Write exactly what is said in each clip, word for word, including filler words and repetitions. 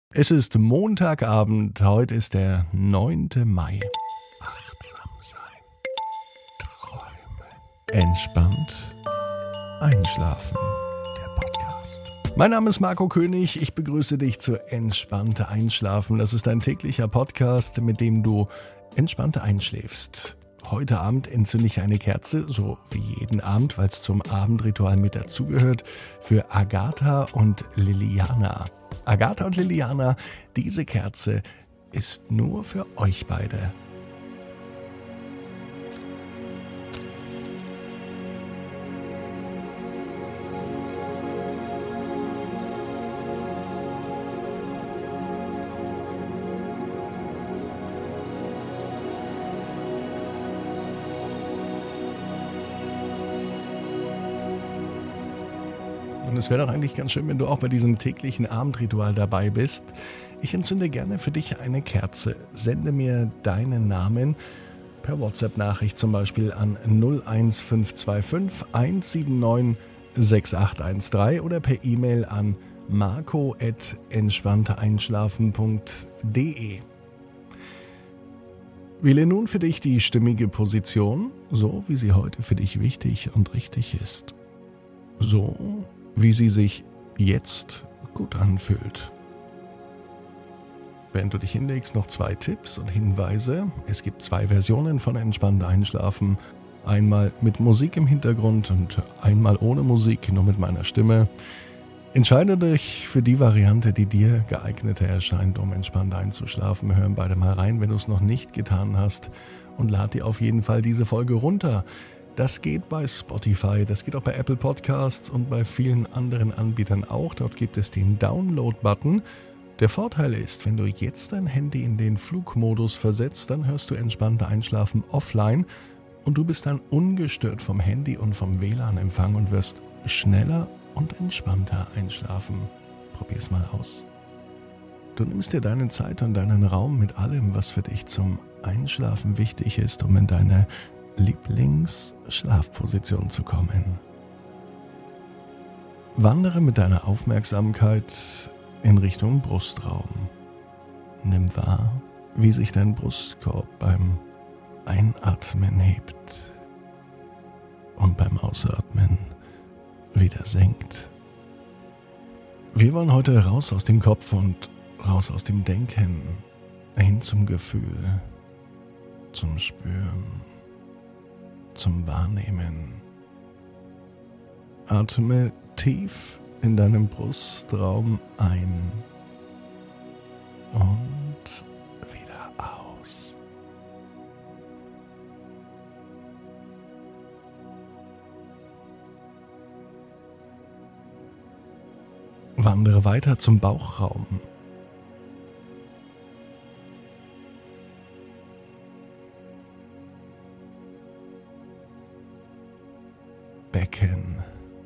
Es ist Montagabend, heute ist der neunte Mai. Achtsam sein, träumen, entspannt einschlafen. Der Podcast. Mein Name ist Marco König, ich begrüße dich zu Entspannt Einschlafen. Das ist ein täglicher Podcast, mit dem du entspannt einschläfst. Heute Abend entzünde ich eine Kerze, so wie jeden Abend, weil es zum Abendritual mit dazugehört, für Agatha und Liliana. Agatha und Liliana, diese Kerze ist nur für euch beide. Und es wäre doch eigentlich ganz schön, wenn du auch bei diesem täglichen Abendritual dabei bist. Ich entzünde gerne für dich eine Kerze. Sende mir deinen Namen per WhatsApp-Nachricht zum Beispiel an null eins fünf zwei fünf eins sieben neun sechs acht eins drei oder per E-Mail an marco at entspannteeinschlafen punkt de. Wähle nun für dich die stimmige Position, so wie sie heute für dich wichtig und richtig ist. So wie sie sich jetzt gut anfühlt. Während du dich hinlegst, noch zwei Tipps und Hinweise. Es gibt zwei Versionen von Entspannt Einschlafen. Einmal mit Musik im Hintergrund und einmal ohne Musik, nur mit meiner Stimme. Entscheide dich für die Variante, die dir geeigneter erscheint, um entspannt einzuschlafen. Hören beide mal rein, wenn du es noch nicht getan hast. Und lad dir auf jeden Fall diese Folge runter. Das geht bei Spotify, das geht auch bei Apple Podcasts und bei vielen anderen Anbietern auch. Dort gibt es den Download-Button. Der Vorteil ist, wenn du jetzt dein Handy in den Flugmodus versetzt, dann hörst du Entspannte Einschlafen offline und du bist dann ungestört vom Handy und vom W L A N-Empfang und wirst schneller und entspannter einschlafen. Probier's mal aus. Du nimmst dir deine Zeit und deinen Raum mit allem, was für dich zum Einschlafen wichtig ist, um in deine Lieblingsschlafposition zu kommen. Wandere mit deiner Aufmerksamkeit in Richtung Brustraum. Nimm wahr, wie sich dein Brustkorb beim Einatmen hebt und beim Ausatmen wieder senkt. Wir wollen heute raus aus dem Kopf und raus aus dem Denken, hin zum Gefühl, zum Spüren, zum Wahrnehmen. Atme tief in deinem Brustraum ein und wieder aus. Wandere weiter zum Bauchraum. Becken.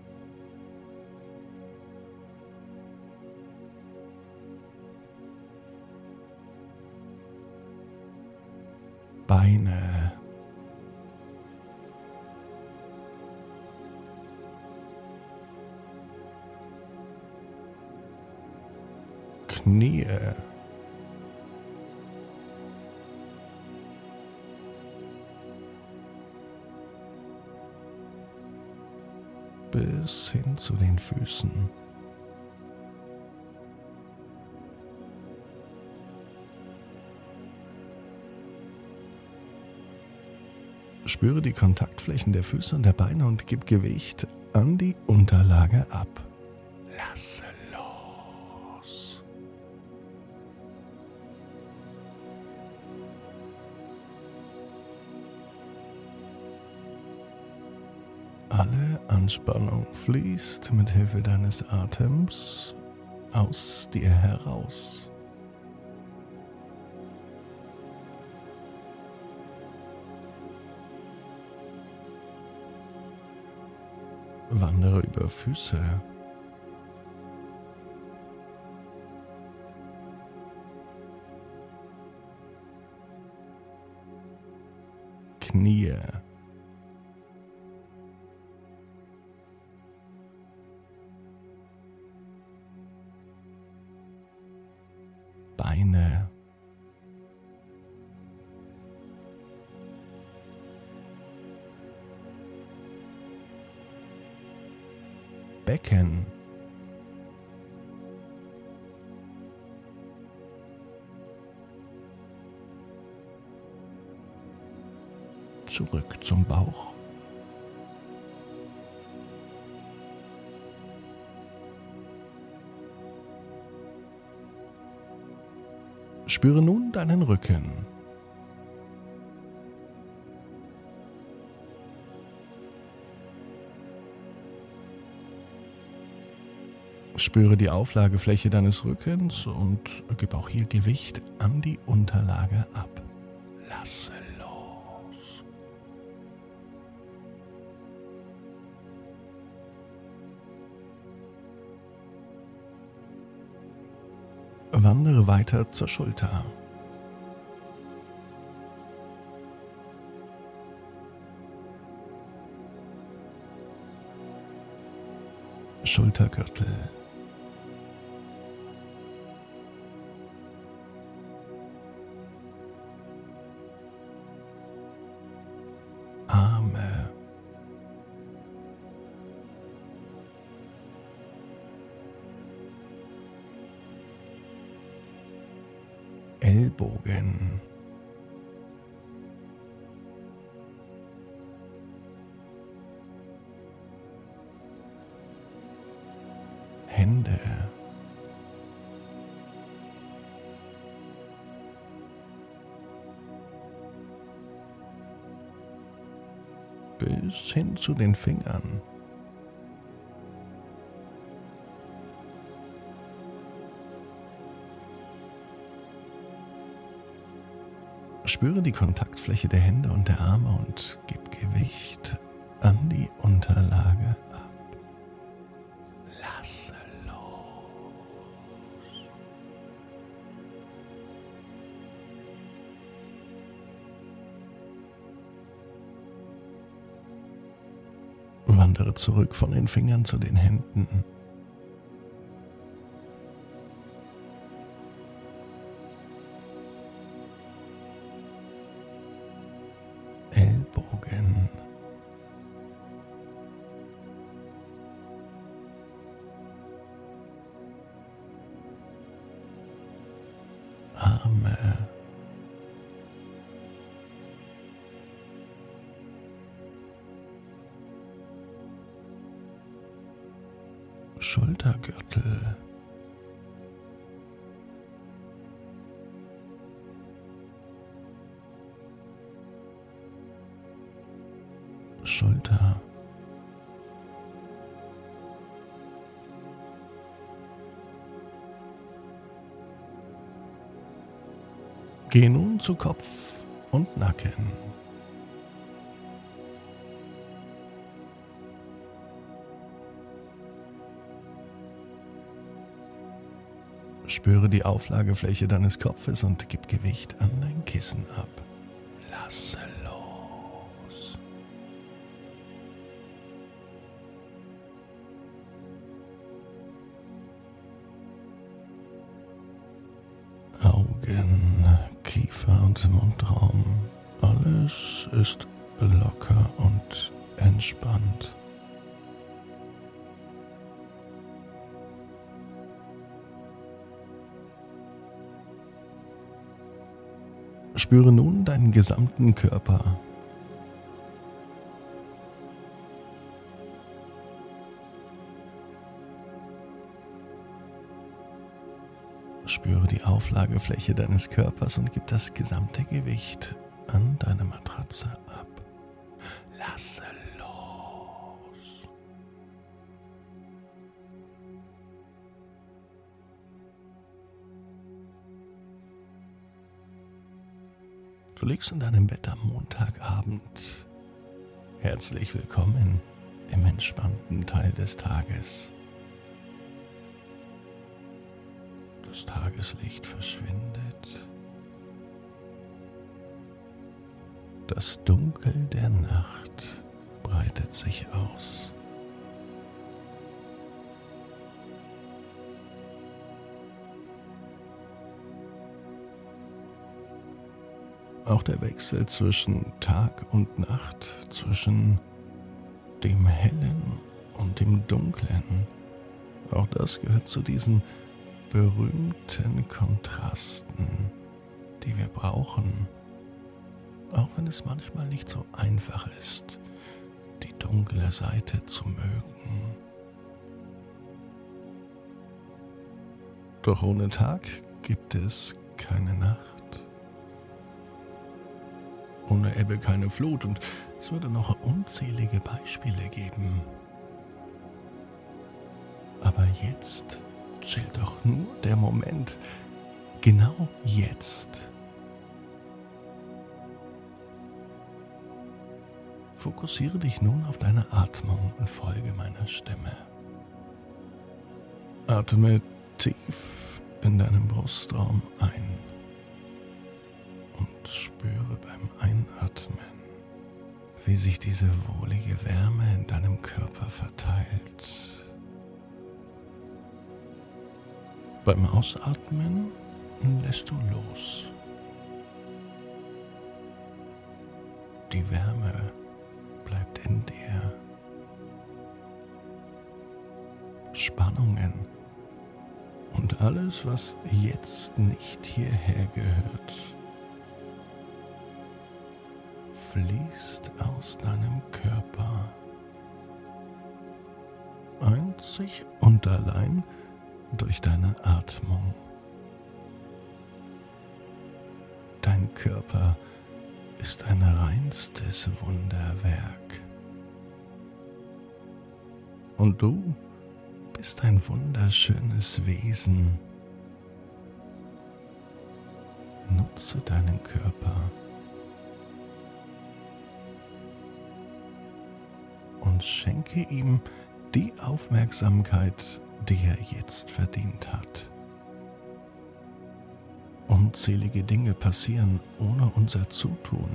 Beine. Knie. Bis hin zu den Füßen. Spüre die Kontaktflächen der Füße und der Beine und gib Gewicht an die Unterlage ab. Lasse los. Alle Anspannung fließt mit Hilfe deines Atems aus dir heraus. Wandere über Füße. Knie. Beine, Becken, zurück zum Bauch, spüre nun deinen Rücken. Spüre die Auflagefläche deines Rückens und gib auch hier Gewicht an die Unterlage ab. Lasse los. Wandere weiter zur Schulter. Schultergürtel. Arme. Ellbogen. Hände. Bis hin zu den Fingern. Spüre die Kontaktfläche der Hände und der Arme und gib Gewicht an die Unterlage ab. Lasse los. Wandere zurück von den Fingern zu den Händen. Ellbogen. Arme. Schultergürtel. Schulter. Geh nun zu Kopf und Nacken. Spüre die Auflagefläche deines Kopfes und gib Gewicht an dein Kissen ab. Lasse los. Augen, Kiefer und Mundraum. Alles ist locker und entspannt. Spüre nun deinen gesamten Körper. Spüre die Auflagefläche deines Körpers und gib das gesamte Gewicht an deine Matratze ab. Lasse los. Du liegst in deinem Bett am Montagabend. Herzlich willkommen im entspannten Teil des Tages. Das Tageslicht verschwindet. Das Dunkel der Nacht breitet sich aus. Auch der Wechsel zwischen Tag und Nacht, zwischen dem Hellen und dem Dunklen, auch das gehört zu diesen berühmten Kontrasten, die wir brauchen, auch wenn es manchmal nicht so einfach ist, die dunkle Seite zu mögen. Doch ohne Tag gibt es keine Nacht. Ohne Ebbe keine Flut, und es würde noch unzählige Beispiele geben. Aber jetzt zählt doch nur der Moment, genau jetzt. Fokussiere dich nun auf deine Atmung und folge meiner Stimme. Atme tief in deinem Brustraum ein und spüre beim Einatmen, wie sich diese wohlige Wärme in deinem Körper verteilt. Beim Ausatmen lässt du los. Die Wärme bleibt in dir. Spannungen und alles, was jetzt nicht hierher gehört, fließt aus deinem Körper. Einzig und allein durch deine Atmung. Dein Körper ist ein reinstes Wunderwerk. Und du bist ein wunderschönes Wesen. Nutze deinen Körper und schenke ihm die Aufmerksamkeit, die er jetzt verdient hat. Unzählige Dinge passieren ohne unser Zutun.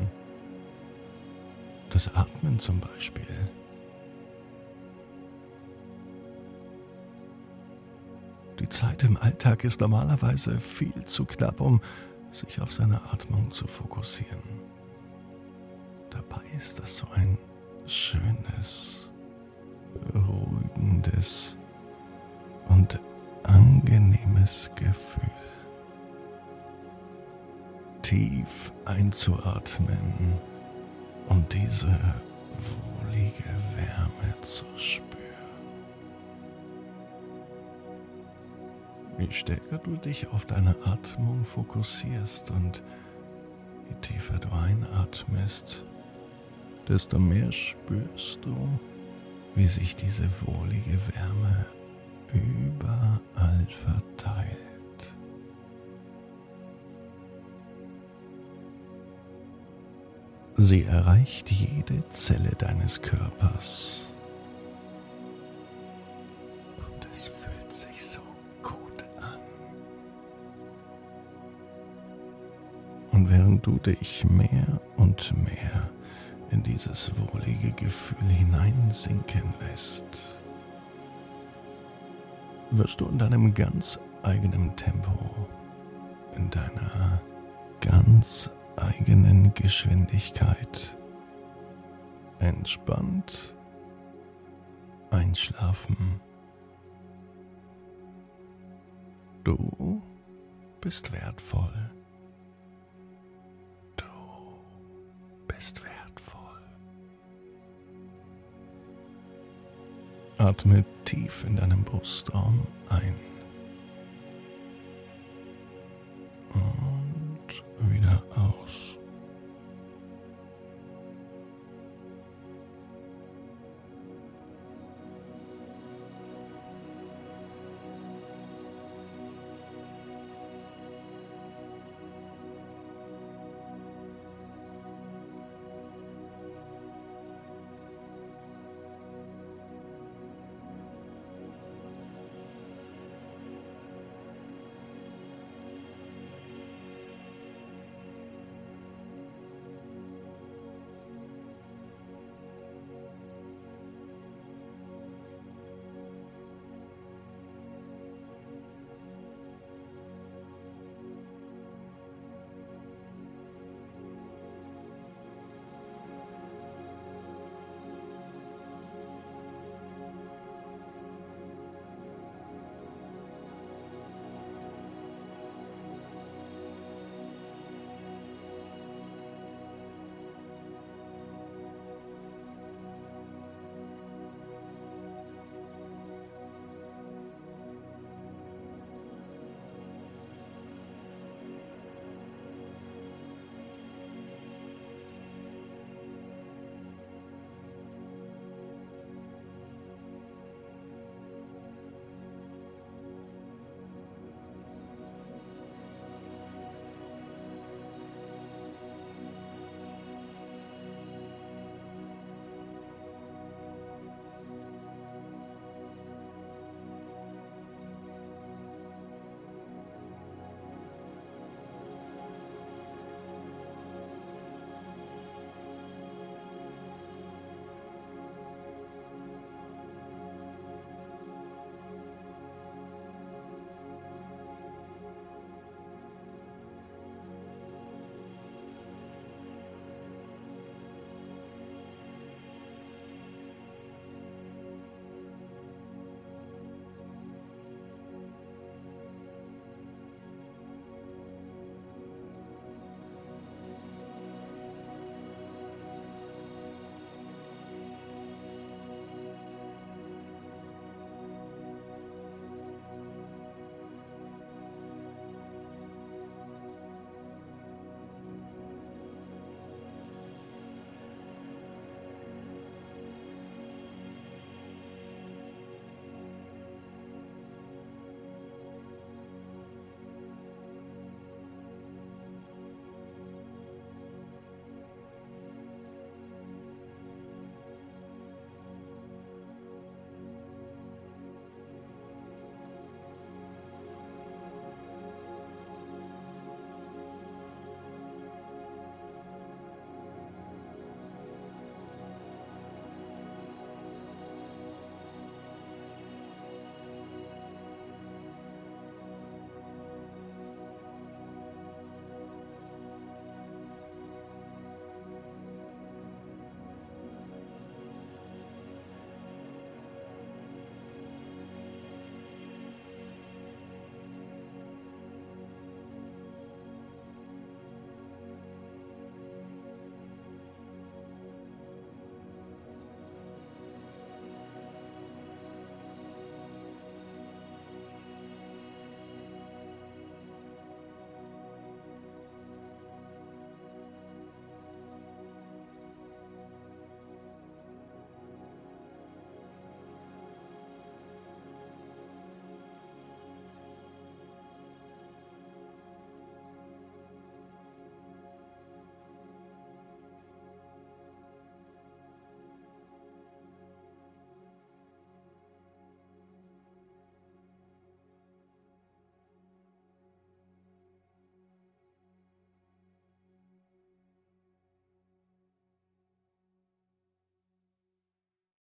Das Atmen zum Beispiel. Die Zeit im Alltag ist normalerweise viel zu knapp, um sich auf seine Atmung zu fokussieren. Dabei ist das so ein schönes, beruhigendes und angenehmes Gefühl. Tief einzuatmen und diese wohlige Wärme zu spüren. Je stärker du dich auf deine Atmung fokussierst und je tiefer du einatmest, desto mehr spürst du, wie sich diese wohlige Wärme überall verteilt. Sie erreicht jede Zelle deines Körpers. Und es fühlt sich so gut an. Und während du dich mehr und mehr in dieses wohlige Gefühl hineinsinken lässt, wirst du in deinem ganz eigenen Tempo, in deiner ganz eigenen Geschwindigkeit entspannt einschlafen. Du bist wertvoll. Du bist wertvoll. Atme tief in deinem Brustraum ein und wieder aus.